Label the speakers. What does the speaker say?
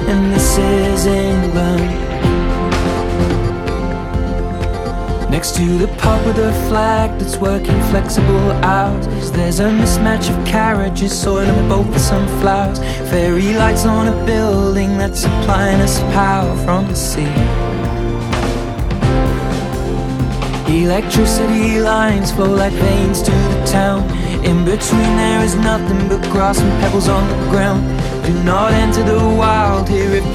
Speaker 1: and this is England. Next to the pub with a flag that's working flexible hours, there's a mismatch of carriages soiling the boat with some flowers. Fairy lights on a building that's supplying us power from the sea. Electricity lines flow like veins to the town. In between there is nothing but grass and pebbles on the ground. Do not enter the wild here if